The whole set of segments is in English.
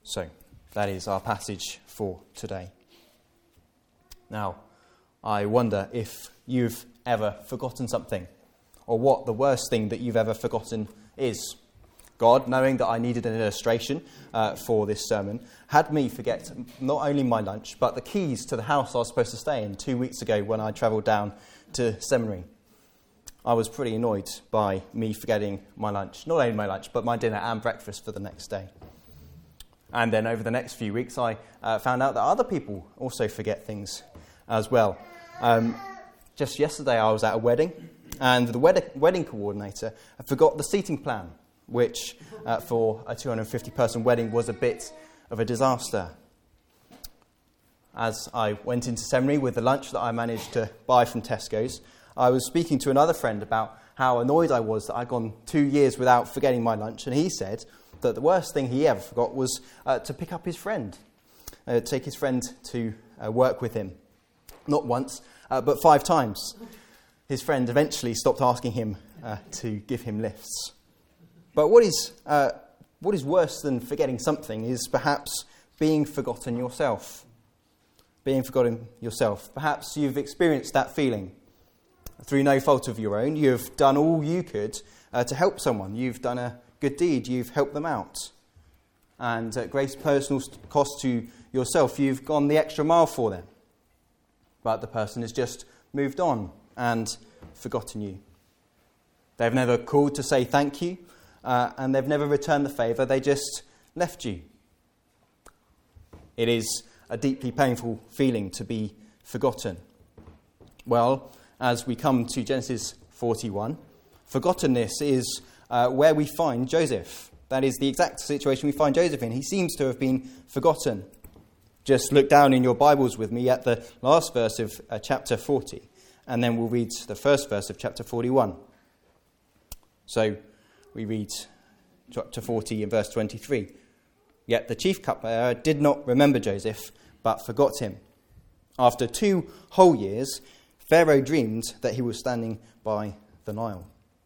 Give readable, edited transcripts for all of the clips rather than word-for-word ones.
So, that is our passage for today. Now, I wonder if you've ever forgotten something, or what the worst thing that you've ever forgotten is. God, knowing that I needed an illustration for this sermon, had me forget not only my lunch, but the keys to the house I was supposed to stay in 2 weeks ago when I travelled down to seminary. I was pretty annoyed by me forgetting my lunch. Not only my lunch, but my dinner and breakfast for the next day. And then over the next few weeks, I found out that other people also forget things as well. Just yesterday, I was at a wedding, and the wedding coordinator forgot the seating plan, which for a 250-person wedding was a bit of a disaster. As I went into seminary with the lunch that I managed to buy from Tesco's, I was speaking to another friend about how annoyed I was that I'd gone 2 years without forgetting my lunch, and he said that the worst thing he ever forgot was to pick up his friend, take his friend to work with him. Not once, but 5 times. His friend eventually stopped asking him to give him lifts. But what is worse than forgetting something is perhaps being forgotten yourself. Being forgotten yourself. Perhaps you've experienced that feeling. Through no fault of your own, you've done all you could to help someone. You've done a good deed. You've helped them out. And at great personal cost to yourself, you've gone the extra mile for them. But the person has just moved on and forgotten you. They've never called to say thank you, and they've never returned the favour. They just left you. It is a deeply painful feeling to be forgotten. Well, as we come to Genesis 41, forgottenness is where we find Joseph. That is the exact situation we find Joseph in. He seems to have been forgotten. Just look down in your Bibles with me at the last verse of chapter 40, and then we'll read the first verse of chapter 41. So we read chapter 40 and verse 23. Yet the chief cupbearer did not remember Joseph, but forgot him. After 2 whole years, Pharaoh dreamed that he was standing by the Nile.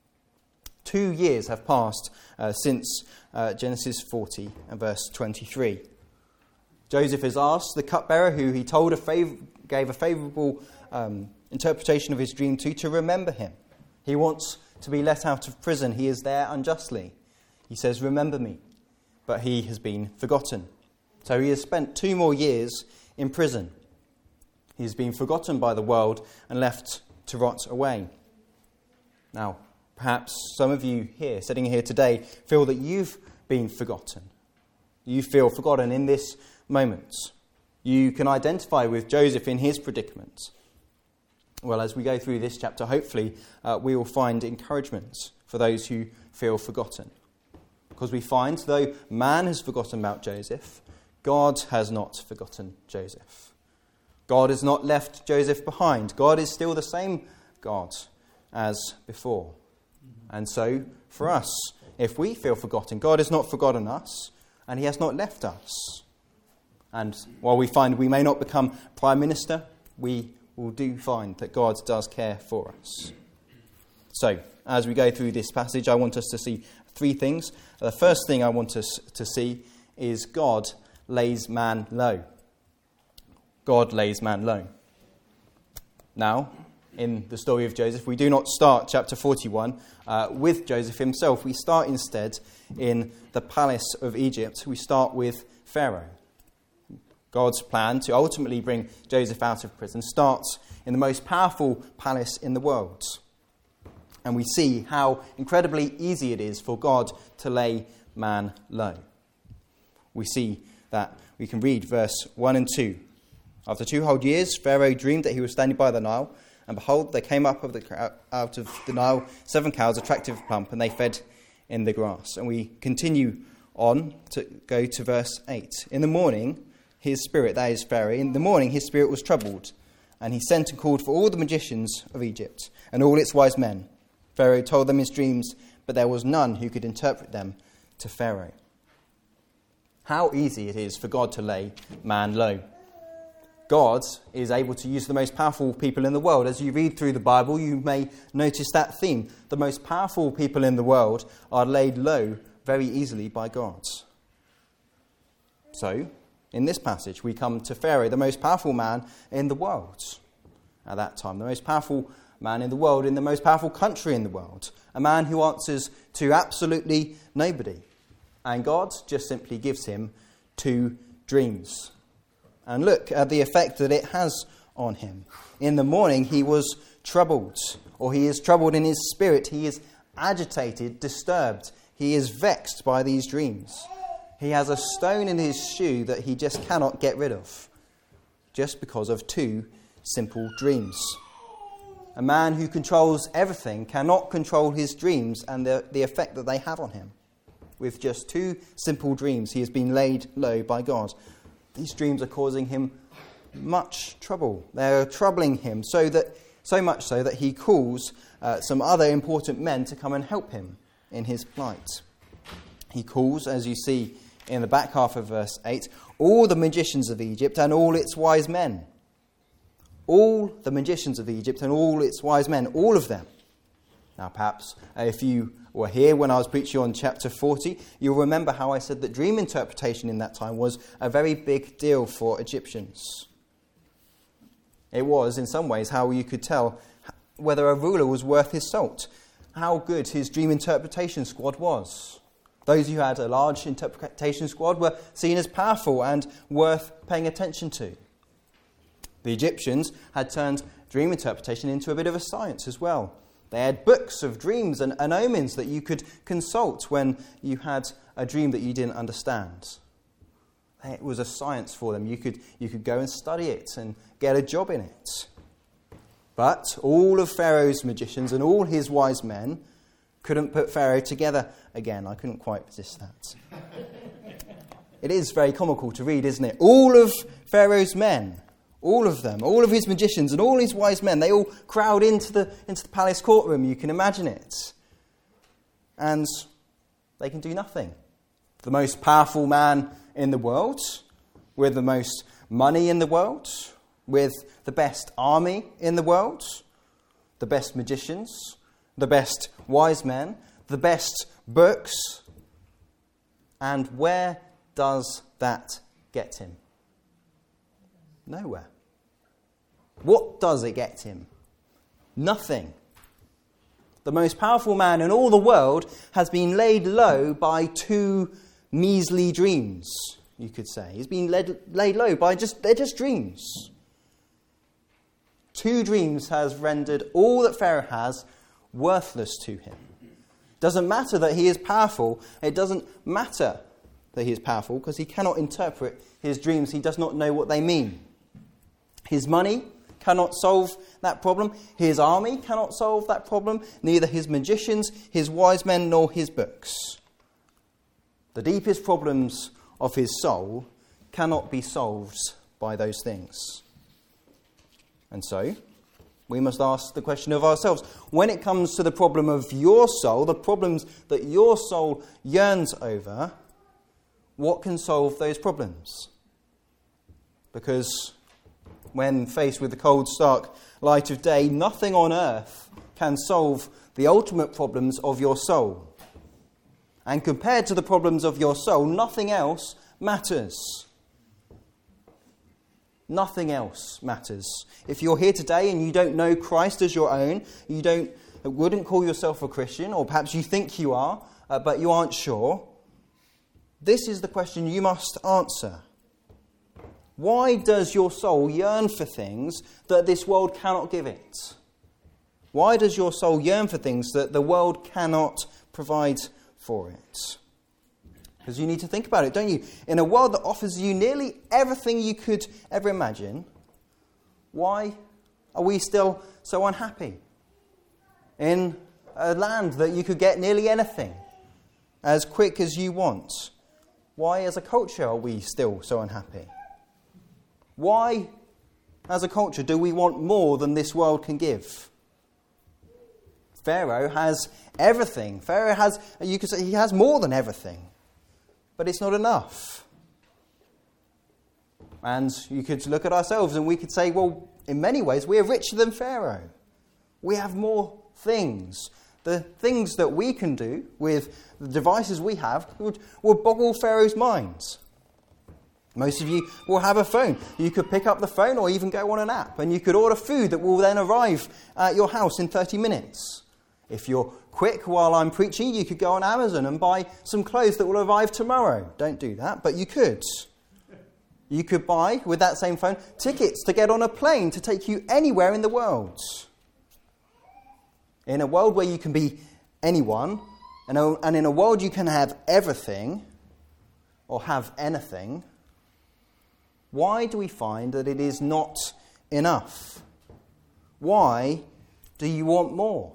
2 years have passed since Genesis 40 and verse 23. Joseph has asked the cupbearer, who he told gave a favourable interpretation of his dream to remember him. He wants to be let out of prison. He is there unjustly. He says, "Remember me." But he has been forgotten. So he has spent 2 more years in prison. He has been forgotten by the world and left to rot away. Now, perhaps some of you here, sitting here today, feel that you've been forgotten. You feel forgotten in this moment. You can identify with Joseph in his predicament. Well, as we go through this chapter, hopefully we will find encouragement for those who feel forgotten. Because we find, though man has forgotten about Joseph, God has not forgotten Joseph. God has not left Joseph behind. God is still the same God as before. And so, for us, if we feel forgotten, God has not forgotten us, and he has not left us. And while we find we may not become Prime Minister, we will do find that God does care for us. So, as we go through this passage, I want us to see 3 things. The first thing I want us to see is God lays man low. God lays man low. Now, in the story of Joseph, we do not start chapter 41 with Joseph himself. We start instead in the palace of Egypt. We start with Pharaoh. God's plan to ultimately bring Joseph out of prison starts in the most powerful palace in the world. And we see how incredibly easy it is for God to lay man low. We see that we can read verse 1 and 2. After 2 whole years, Pharaoh dreamed that he was standing by the Nile, and behold, there came up out of the Nile 7 cows, attractive and plump, and they fed in the grass. And we continue on to go to verse 8. In the morning, his spirit, that is Pharaoh, in the morning his spirit was troubled, and he sent and called for all the magicians of Egypt and all its wise men. Pharaoh told them his dreams, but there was none who could interpret them to Pharaoh. How easy it is for God to lay man low. God is able to use the most powerful people in the world. As you read through the Bible, you may notice that theme. The most powerful people in the world are laid low very easily by God. So, in this passage, we come to Pharaoh, the most powerful man in the world at that time, the most powerful man in the world, in the most powerful country in the world, a man who answers to absolutely nobody. And God just simply gives him 2 dreams. And look at the effect that it has on him. In the morning he was troubled, or he is troubled in his spirit. He is agitated, disturbed. He is vexed by these dreams. He has a stone in his shoe that he just cannot get rid of, just because of 2 simple dreams. A man who controls everything cannot control his dreams and the effect that they have on him. With just 2 simple dreams, he has been laid low by God. These dreams are causing him much trouble. They're troubling him so much so that he calls some other important men to come and help him in his plight. He calls, as you see in the back half of verse 8, all the magicians of Egypt and all its wise men. All the magicians of Egypt and all its wise men, all of them. Now perhaps if you were here when I was preaching on chapter 40, you'll remember how I said that dream interpretation in that time was a very big deal for Egyptians. It was, in some ways, how you could tell whether a ruler was worth his salt, how good his dream interpretation squad was. Those who had a large interpretation squad were seen as powerful and worth paying attention to. The Egyptians had turned dream interpretation into a bit of a science as well. They had books of dreams and omens that you could consult when you had a dream that you didn't understand. It was a science for them. You could go and study it and get a job in it. But all of Pharaoh's magicians and all his wise men couldn't put Pharaoh together again. I couldn't quite resist that. It is very comical to read, isn't it? All of Pharaoh's men, all of them, all of his magicians and all his wise men, they all crowd into the palace courtroom. You can imagine it. And they can do nothing. The most powerful man in the world, with the most money in the world, with the best army in the world, the best magicians, the best wise men, the best books. And where does that get him? Nowhere. What does it get him? Nothing. The most powerful man in all the world has been laid low by 2 measly dreams, you could say. He's been laid low by they're just dreams. 2 dreams has rendered all that Pharaoh has worthless to him. Doesn't matter that he is powerful. It doesn't matter that he is powerful because he cannot interpret his dreams. He does not know what they mean. His money cannot solve that problem. His army cannot solve that problem. Neither his magicians, his wise men, nor his books. The deepest problems of his soul cannot be solved by those things. And so, we must ask the question of ourselves. When it comes to the problem of your soul, the problems that your soul yearns over, what can solve those problems? Because when faced with the cold, stark light of day, nothing on earth can solve the ultimate problems of your soul. And compared to the problems of your soul, nothing else matters. Nothing else matters. If you're here today and you don't know Christ as your own, you wouldn't call yourself a Christian, or perhaps you think you are, but you aren't sure, this is the question you must answer. Why does your soul yearn for things that this world cannot give it? Why does your soul yearn for things that the world cannot provide for it? Because you need to think about it, don't you? In a world that offers you nearly everything you could ever imagine, why are we still so unhappy? In a land that you could get nearly anything as quick as you want, why as a culture are we still so unhappy? Why, as a culture, do we want more than this world can give? Pharaoh has everything. Pharaoh has, you could say, he has more than everything. But it's not enough. And you could look at ourselves and we could say, well, in many ways, we are richer than Pharaoh. We have more things. The things that we can do with the devices we have would boggle Pharaoh's mind. Most of you will have a phone. You could pick up the phone or even go on an app, and you could order food that will then arrive at your house in 30 minutes. If you're quick while I'm preaching, you could go on Amazon and buy some clothes that will arrive tomorrow. Don't do that, but you could. You could buy, with that same phone, tickets to get on a plane to take you anywhere in the world. In a world where you can be anyone, and in a world you can have everything, or have anything, why do we find that it is not enough? Why do you want more?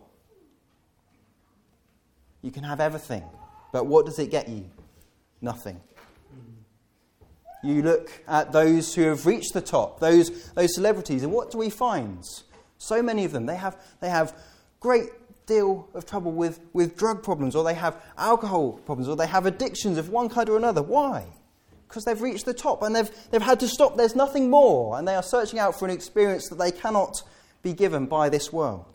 You can have everything, but what does it get you? Nothing. You look at those who have reached the top, those celebrities, and what do we find? So many of them, they have great deal of trouble with drug problems, or they have alcohol problems, or they have addictions of one kind or another. Why? Because they've reached the top and they've had to stop. There's nothing more, and they are searching out for an experience that they cannot be given by this world.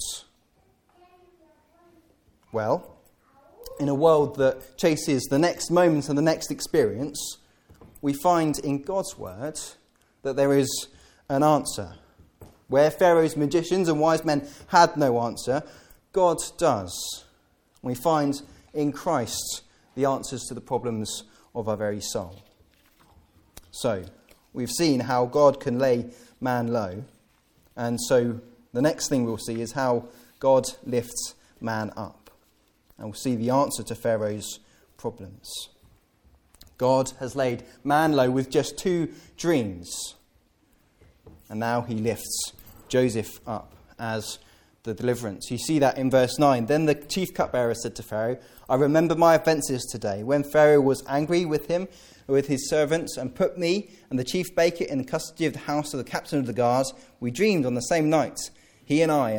Well, in a world that chases the next moment and the next experience, we find in God's word that there is an answer. Where Pharaoh's magicians and wise men had no answer, God does. We find in Christ the answers to the problems of our very soul. So, we've seen how God can lay man low, and so the next thing we'll see is how God lifts man up. And we'll see the answer to Pharaoh's problems. God has laid man low with just 2 dreams. And now he lifts Joseph up as the deliverance. You see that in verse 9. Then the chief cupbearer said to Pharaoh, I remember my offences today, when Pharaoh was angry with him, with his servants, and put me and the chief baker in custody of the house of the captain of the guards. We dreamed on the same night, he and I,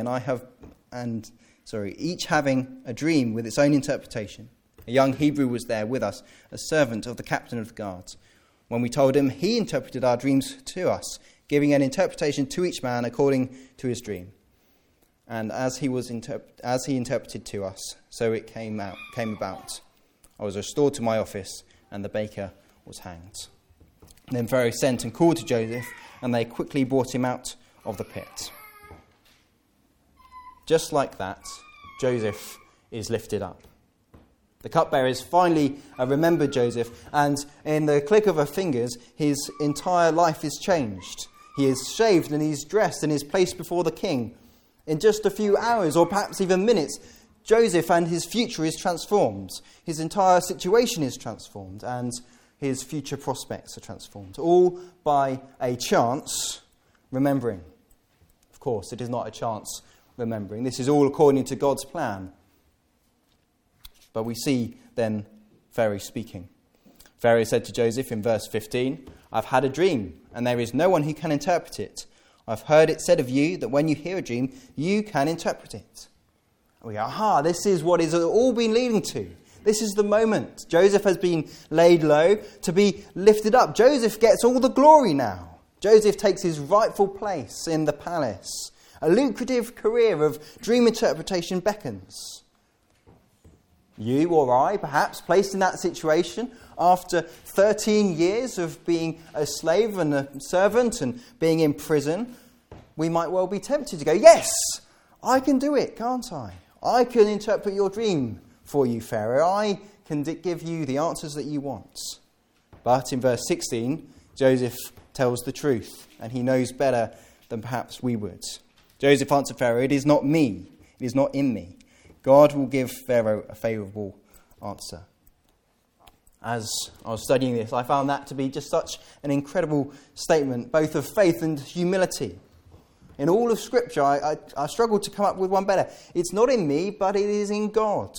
each having a dream with its own interpretation. A young Hebrew was there with us, a servant of the captain of the guards. When we told him, he interpreted our dreams to us, giving an interpretation to each man according to his dream. And as he interpreted to us, so it came about. I was restored to my office, and the baker was hanged. Then Pharaoh sent and called to Joseph, and they quickly brought him out of the pit. Just like that, Joseph is lifted up. The cupbearers finally remembered Joseph, and in the click of her fingers, his entire life is changed. He is shaved and he's dressed and is placed before the king. In just a few hours, or perhaps even minutes, Joseph and his future is transformed. His entire situation is transformed, and his future prospects are transformed. All by a chance remembering. Of course, it is not a chance remembering. This is all according to God's plan. But we see then Pharaoh speaking. Pharaoh said to Joseph in verse 15, I've had a dream, and there is no one who can interpret it. I've heard it said of you that when you hear a dream, you can interpret it. And we go, this is what it's all been leading to. This is the moment. Joseph has been laid low to be lifted up. Joseph gets all the glory now. Joseph takes his rightful place in the palace. A lucrative career of dream interpretation beckons. You or I, perhaps, placed in that situation after 13 years of being a slave and a servant and being in prison, we might well be tempted to go, yes, I can do it, can't I? I can interpret your dream for you, Pharaoh. I can give you the answers that you want. But in verse 16, Joseph tells the truth, and he knows better than perhaps we would. Joseph answered Pharaoh, it is not me, it is not in me. God will give Pharaoh a favourable answer. As I was studying this, I found that to be just such an incredible statement, both of faith and humility. In all of Scripture, I struggled to come up with one better. It's not in me, but it is in God.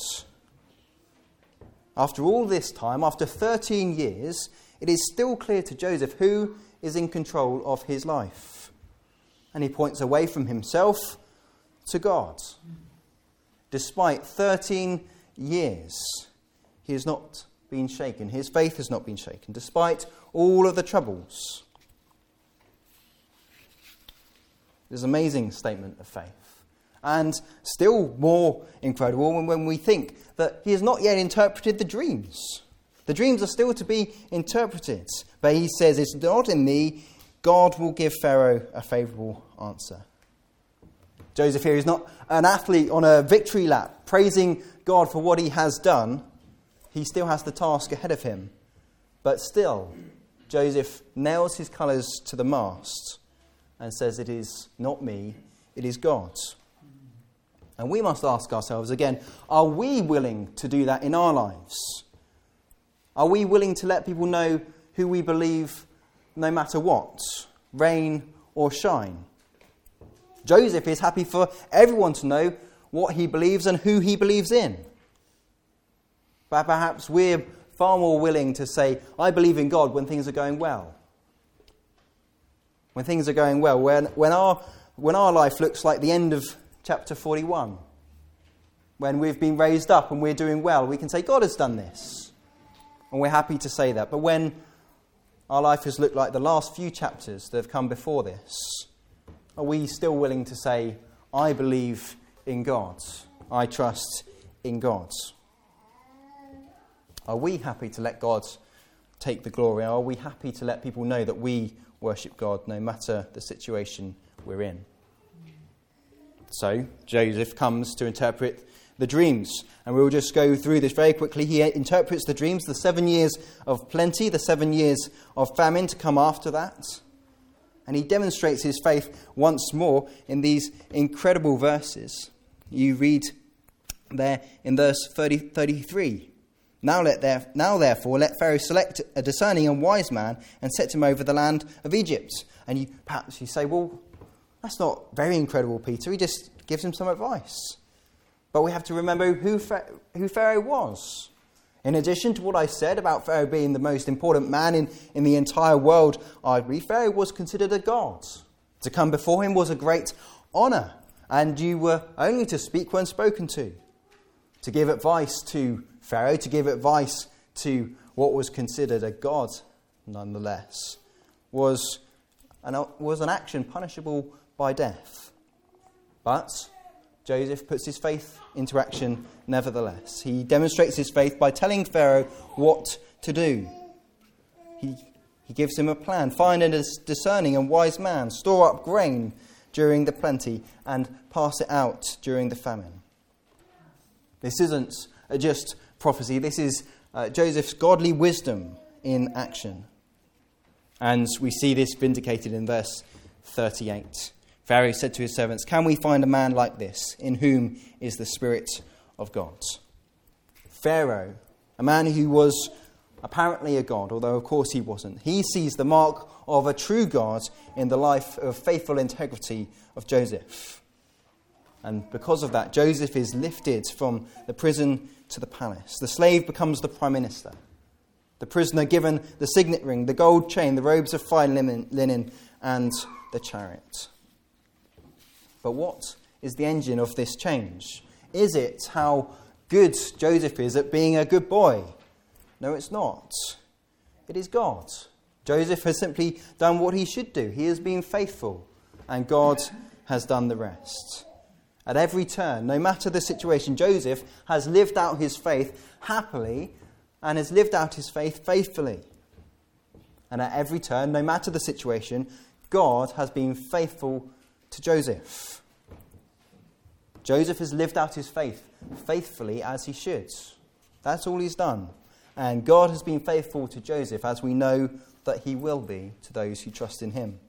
After all this time, after 13 years, it is still clear to Joseph who is in control of his life. And he points away from himself to God. Despite 13 years, he has not been shaken. His faith has not been shaken, despite all of the troubles. It's an amazing statement of faith. And still more incredible when we think that he has not yet interpreted the dreams. The dreams are still to be interpreted, but he says, it's not in me. God will give Pharaoh a favourable answer. Joseph here is not an athlete on a victory lap, praising God for what he has done. He still has the task ahead of him. But still, Joseph nails his colours to the mast and says, it is not me, it is God. And we must ask ourselves again, are we willing to do that in our lives? Are we willing to let people know who we believe no matter what, rain or shine? Joseph is happy for everyone to know what he believes and who he believes in. But perhaps we're far more willing to say, I believe in God when things are going well. When things are going well, when our life looks like the end of chapter 41, when we've been raised up and we're doing well, we can say, God has done this. And we're happy to say that. But when our life has looked like the last few chapters that have come before this, are we still willing to say, I believe in God, I trust in God? Are we happy to let God take the glory? Are we happy to let people know that we worship God no matter the situation we're in? So Joseph comes to interpret the dreams, and we'll just go through this very quickly. He interprets the dreams, the 7 years of plenty, the 7 years of famine to come after that. And he demonstrates his faith once more in these incredible verses. You read there in verse 33. Now therefore let Pharaoh select a discerning and wise man and set him over the land of Egypt. And perhaps you say, well, that's not very incredible, Peter. He just gives him some advice. But we have to remember who Pharaoh was. In addition to what I said about Pharaoh being the most important man in the entire world, I believe Pharaoh was considered a god. To come before him was a great honour, and you were only to speak when spoken to. To give advice to Pharaoh, to give advice to what was considered a god, nonetheless, was an action punishable by death. But Joseph puts his faith into action nevertheless. He demonstrates his faith by telling Pharaoh what to do. He gives him a plan. Find a discerning and wise man. Store up grain during the plenty and pass it out during the famine. This isn't just prophecy. This is Joseph's godly wisdom in action. And we see this vindicated in verse 38. Pharaoh said to his servants, can we find a man like this, in whom is the Spirit of God? Pharaoh, a man who was apparently a god, although of course he wasn't, he sees the mark of a true God in the life of faithful integrity of Joseph. And because of that, Joseph is lifted from the prison to the palace. The slave becomes the prime minister. The prisoner given the signet ring, the gold chain, the robes of fine linen, and the chariot. But what is the engine of this change? Is it how good Joseph is at being a good boy? No, it's not. It is God. Joseph has simply done what he should do. He has been faithful, and God has done the rest. At every turn, no matter the situation, Joseph has lived out his faith happily and has lived out his faith faithfully. And at every turn, no matter the situation, God has been faithful to Joseph. Joseph has lived out his faith faithfully as he should. That's all he's done. And God has been faithful to Joseph, as we know that he will be to those who trust in him.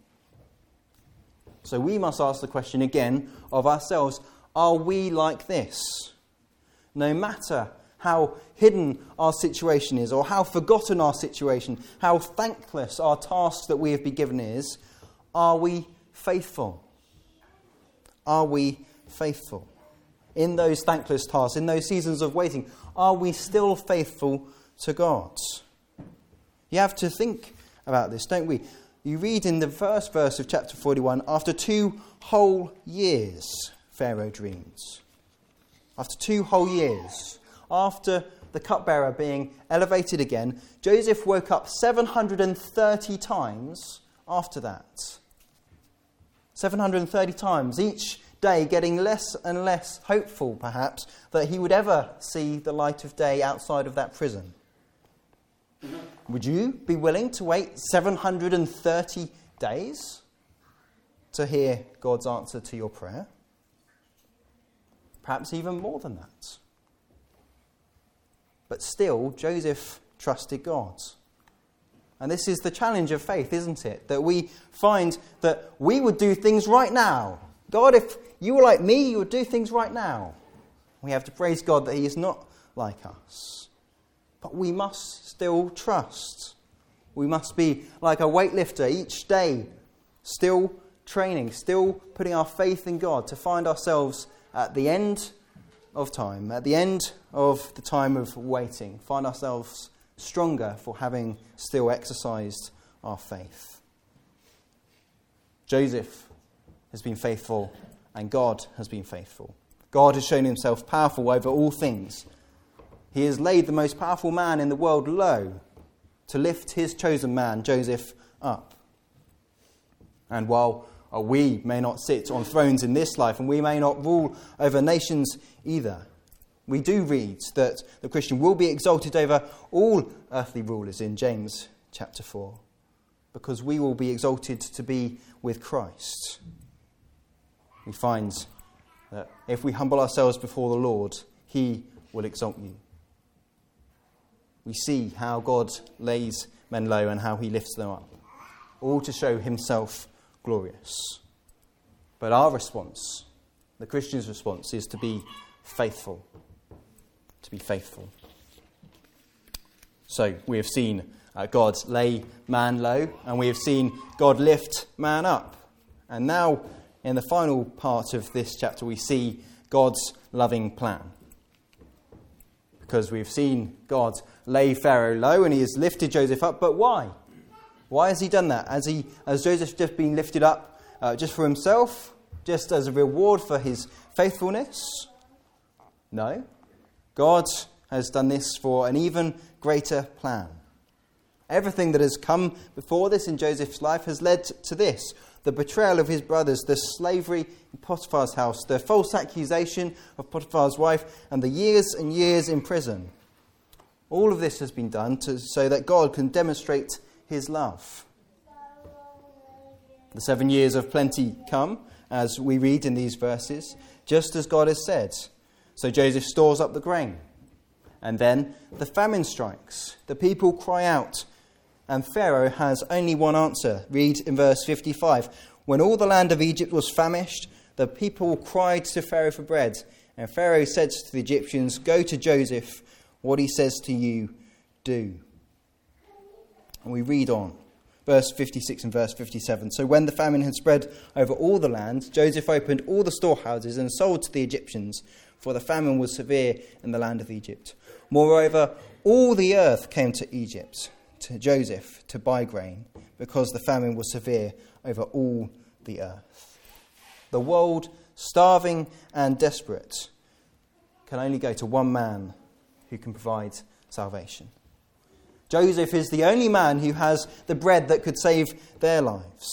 So we must ask the question again of ourselves, are we like this? No matter how hidden our situation is, or how forgotten our situation, how thankless our task that we have been given is, are we faithful? Are we faithful? In those thankless tasks, in those seasons of waiting, are we still faithful to God? You have to think about this, don't we? You read in the first verse of chapter 41, after 2 whole years, Pharaoh dreams. After 2 whole years, after the cupbearer being elevated again, Joseph woke up 730 times after that. 730 times, each day getting less and less hopeful, perhaps, that he would ever see the light of day outside of that prison. Would you be willing to wait 730 days to hear God's answer to your prayer? Perhaps even more than that. But still, Joseph trusted God. And this is the challenge of faith, isn't it? That we find that we would do things right now. God, if you were like me, you would do things right now. We have to praise God that he is not like us. But we must still trust. We must be like a weightlifter each day, still training, still putting our faith in God to find ourselves at the end of time, at the end of the time of waiting, find ourselves stronger for having still exercised our faith. Joseph has been faithful and God has been faithful. God has shown himself powerful over all things. He has laid the most powerful man in the world low to lift his chosen man, Joseph, up. And while we may not sit on thrones in this life and we may not rule over nations either, we do read that the Christian will be exalted over all earthly rulers in James chapter 4, because we will be exalted to be with Christ. We find that if we humble ourselves before the Lord, he will exalt you. We see how God lays men low and how he lifts them up, all to show himself glorious. But our response, the Christian's response, is to be faithful. To be faithful. So we have seen God lay man low, and we have seen God lift man up. And now, in the final part of this chapter, we see God's loving plan. Because we've seen God lay Pharaoh low and he has lifted Joseph up. But why? Why has he done that? Has Joseph just been lifted up just for himself? Just as a reward for his faithfulness? No. God has done this for an even greater plan. Everything that has come before this in Joseph's life has led to this. The betrayal of his brothers, the slavery in Potiphar's house, the false accusation of Potiphar's wife, and the years and years in prison. All of this has been done so that God can demonstrate his love. The 7 years of plenty come, as we read in these verses, just as God has said. So Joseph stores up the grain. And then the famine strikes. The people cry out. And Pharaoh has only one answer. Read in verse 55. When all the land of Egypt was famished, the people cried to Pharaoh for bread. And Pharaoh said to the Egyptians, "Go to Joseph. What he says to you, do." And we read on. Verse 56 and verse 57. So when the famine had spread over all the land, Joseph opened all the storehouses and sold to the Egyptians, for the famine was severe in the land of Egypt. Moreover, all the earth came to Egypt, to Joseph, to buy grain, because the famine was severe over all the earth. The world, starving and desperate, can only go to one man who can provide salvation. Joseph is the only man who has the bread that could save their lives.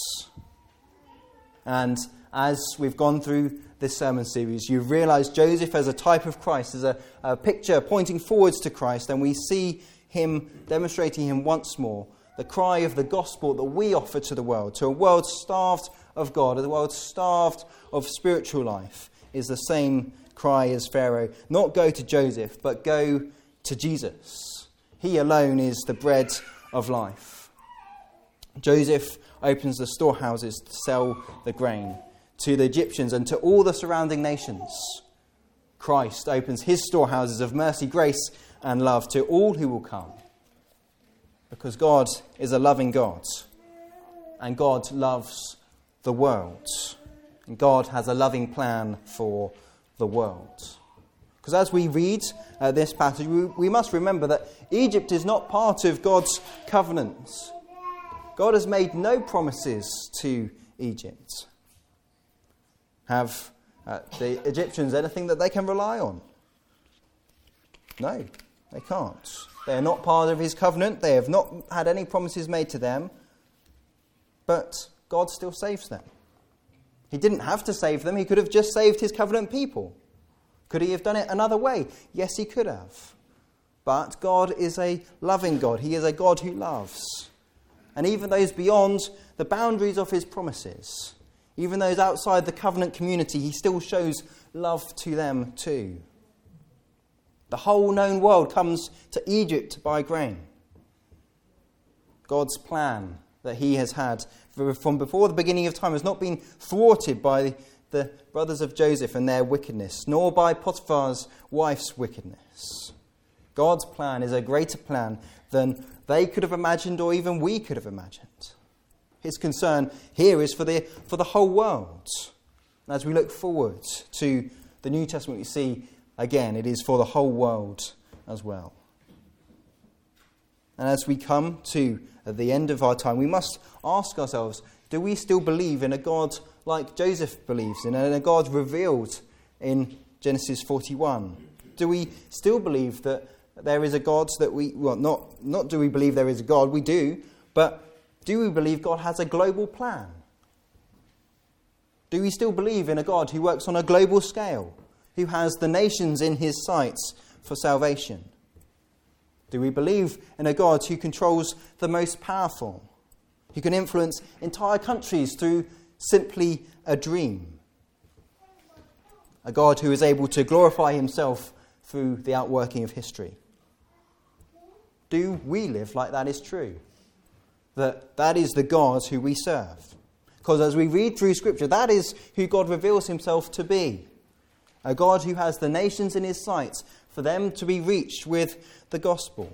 And as we've gone through this sermon series, you've realised Joseph as a type of Christ, as a picture pointing forwards to Christ, and we see him demonstrating him once more, the cry of the gospel that we offer to the world, to a world starved of God, a world starved of spiritual life, is the same cry as Pharaoh. Not go to Joseph, but go to Jesus. He alone is the bread of life. Joseph opens the storehouses to sell the grain to the Egyptians and to all the surrounding nations. Christ opens his storehouses of mercy, grace, and love to all who will come. Because God is a loving God. And God loves the world. And God has a loving plan for the world. Because as we read this passage, we must remember that Egypt is not part of God's covenant. God has made no promises to Egypt. Have the Egyptians anything that they can rely on? No, they can't. They are not part of his covenant. They have not had any promises made to them. But God still saves them. He didn't have to save them. He could have just saved his covenant people. Could he have done it another way? Yes, he could have. But God is a loving God. He is a God who loves. And even those beyond the boundaries of his promises, even those outside the covenant community, he still shows love to them too. The whole known world comes to Egypt to buy grain. God's plan that he has had from before the beginning of time has not been thwarted by the brothers of Joseph and their wickedness, nor by Potiphar's wife's wickedness. God's plan is a greater plan than they could have imagined or even we could have imagined. His concern here is for the whole world. As we look forward to the New Testament, we see, again, it is for the whole world as well. And as we come to the end of our time, we must ask ourselves, do we still believe in a God like Joseph believes in, and a God revealed in Genesis 41? Do we still believe that there is a God that not do we believe there is a God, we do, but do we believe God has a global plan? Do we still believe in a God who works on a global scale, who has the nations in his sights for salvation? Do we believe in a God who controls the most powerful, who can influence entire countries through simply a dream? A God who is able to glorify himself through the outworking of history? Do we live like that is true? That is the God who we serve? Because as we read through Scripture, that is who God reveals himself to be. A God who has the nations in his sights for them to be reached with the gospel.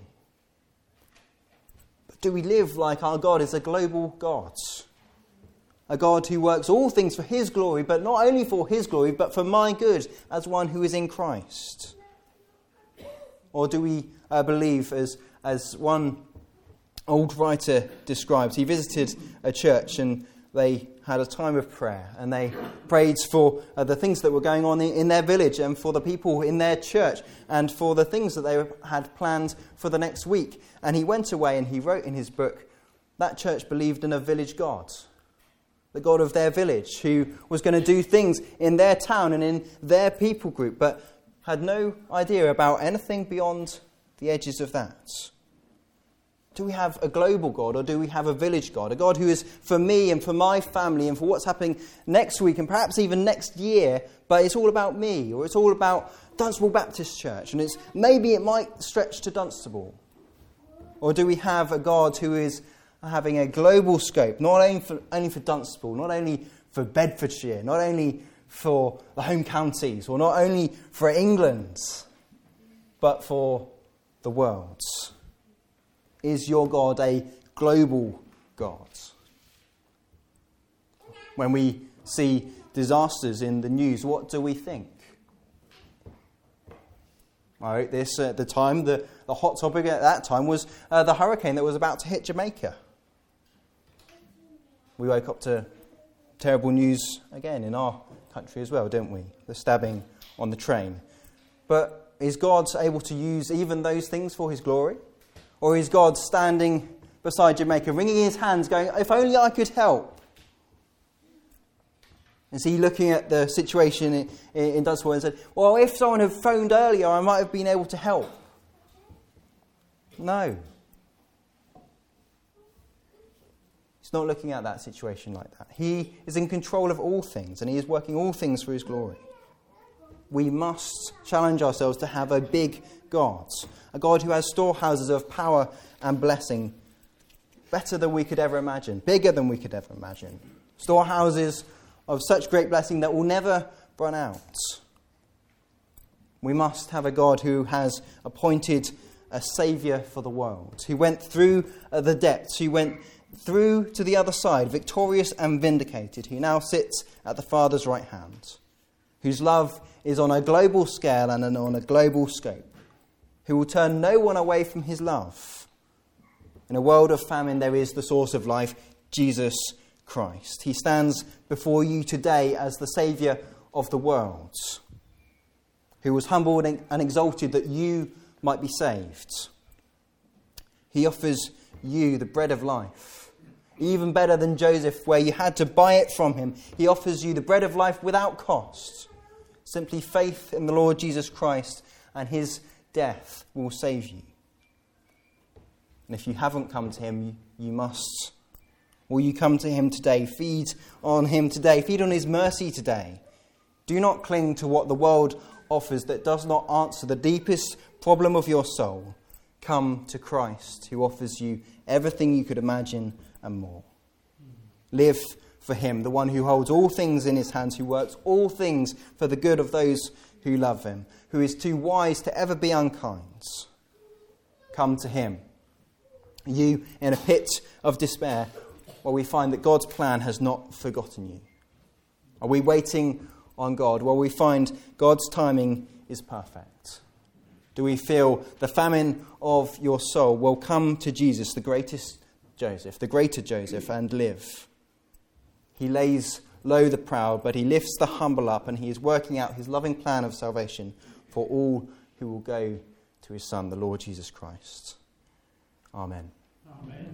But do we live like our God is a global God? A God who works all things for his glory, but not only for his glory, but for my good as one who is in Christ? Or do we believe, as one old writer describes, he visited a church and they had a time of prayer and they prayed for the things that were going on in their village and for the people in their church and for the things that they had planned for the next week. And he went away and he wrote in his book, that church believed in a village God, the God of their village, who was going to do things in their town and in their people group, but had no idea about anything beyond the edges of that. Do we have a global God, or do we have a village God? A God who is for me and for my family and for what's happening next week and perhaps even next year, but it's all about me, or it's all about Dunstable Baptist Church, and maybe it might stretch to Dunstable. Or do we have a God who is having a global scope, not only for Dunstable, not only for Bedfordshire, not only for the home counties, or not only for England, but for the world? Is your God a global God? When we see disasters in the news, what do we think? I wrote this at the time. The hot topic at that time was the hurricane that was about to hit Jamaica. We woke up to terrible news again in our country as well, didn't we? The stabbing on the train. But is God able to use even those things for his glory? Or is God standing beside Jamaica, wringing his hands, going, if only I could help? Is he looking at the situation in Dunstable and said, well, if someone had phoned earlier, I might have been able to help? No. He's not looking at that situation like that. He is in control of all things, and he is working all things for his glory. We must challenge ourselves to have a big God, a God who has storehouses of power and blessing, better than we could ever imagine, bigger than we could ever imagine. Storehouses of such great blessing that will never run out. We must have a God who has appointed a Saviour for the world, who went through the depths, who went through to the other side, victorious and vindicated, who now sits at the Father's right hand, whose love is on a global scale and on a global scope, who will turn no one away from his love. In a world of famine, there is the source of life, Jesus Christ. He stands before you today as the Saviour of the world, who was humbled and exalted that you might be saved. He offers you the bread of life, even better than Joseph, where you had to buy it from him. He offers you the bread of life without cost. Simply faith in the Lord Jesus Christ and his death will save you. And if you haven't come to him, you must. Will you come to him today? Feed on him today. Feed on his mercy today. Do not cling to what the world offers that does not answer the deepest problem of your soul. Come to Christ, who offers you everything you could imagine and more. Live for him, the one who holds all things in his hands, who works all things for the good of those who love him, who is too wise to ever be unkind. Come to him. You in a pit of despair, where we find that God's plan has not forgotten you. Are we waiting on God? Well, we find God's timing is perfect. Do we feel the famine of your soul? Well, come to Jesus, the greatest Joseph, the greater Joseph, and live. He lays low the proud, but he lifts the humble up, and he is working out his loving plan of salvation for all who will go to his Son, the Lord Jesus Christ. Amen. Amen.